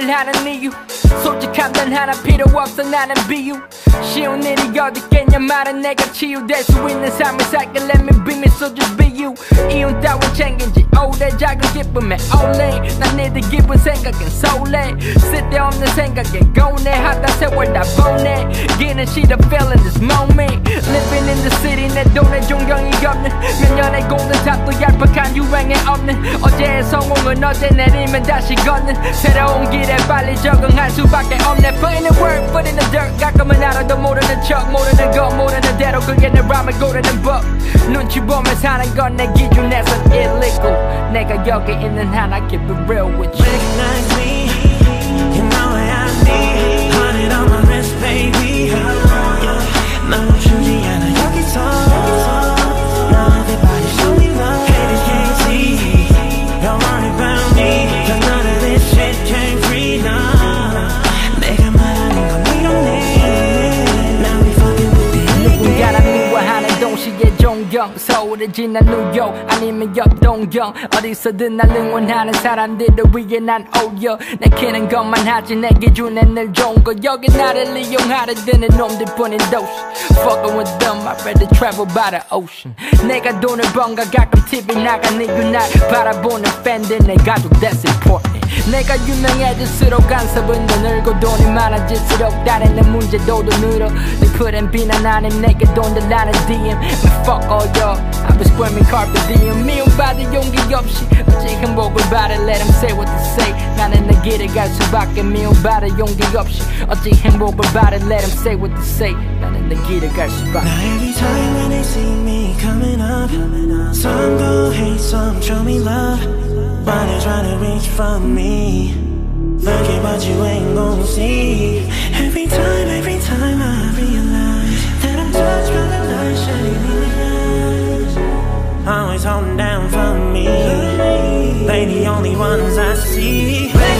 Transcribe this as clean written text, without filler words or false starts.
얘기를 하는 이유 솔직함 단 하나 필요 없어 나는 비유 쉬운 일이 어딨겠냐 말은 내가 치유될 수 있는 삶을 살게 Let me be me so just be you 이윤 따윈 챙긴 지 오래 작은 기쁨에 올래 난 니들 기분 생각엔 설레 쓸데없는 생각에 고뇌 하다 세월 다 보내 기는 싫어 feeling this moment Living in the city 내 돈에 존경이 없는 몇 년의 공든탑도 얄팍한 유행에 없는 어제의 성공은 어제 내리면 다시 걷는 새로운 길에 빨리 적응할 수밖에 없네 Put in the work, put in the dirt 가끔은 알아도 모르는 척 모르는 거 모르는 대로 그게 내 람을 고르는 법 눈치 보며 사는 건 내 기준에선 illegal 내가 여기 있는 하나 keep it real with you Recognize me, you know what I need 100 on my wrist baby 널 주지 않아 여기서 너 everybody show me love Haters can't see, don't worry about me Cause none of this shit came free, no 내가 말하는 건 we don't need Now we fucking with the 누군가를 미워하는 동시에 존경 서울을 지나 뉴욕 아니면 옆 동경 어디서든 날 응원하는 사람들을 위해 난 오려 내키는 것만 하지 내 기준엔 늘 좋은 거 여기 나를 이용하려 드는 놈들 뿐인 도시 Fucking with them I'd rather travel by the ocean 내가 돈을 번가 가끔 TV 나간 이유 날 바라보는 팬들 내 가족 that's important 내가 유명해질수록 간섭은 더 늘고 돈이 많아질수록 다른 내 문제도 더 늘어 내 푸른 비난 아님 내게 돈 달라는 DM Man fuck all y'all I be screaming carpe diem 미움받을 용기 없이 어찌 행복을 바래 Let them say what they say 나는 내 길을 갈 수밖에 미움받을 용기 없이 어찌 행복을 바래 Let them say what they say 나는 내 길을 갈 수밖에 Now every time when they see me coming up Some go hate, some show me love Why they tryna reach for me Look at what you ain't gon' see Every time I realize That I'm touched by the light shining in your eyes Always holding down for me They the only ones I see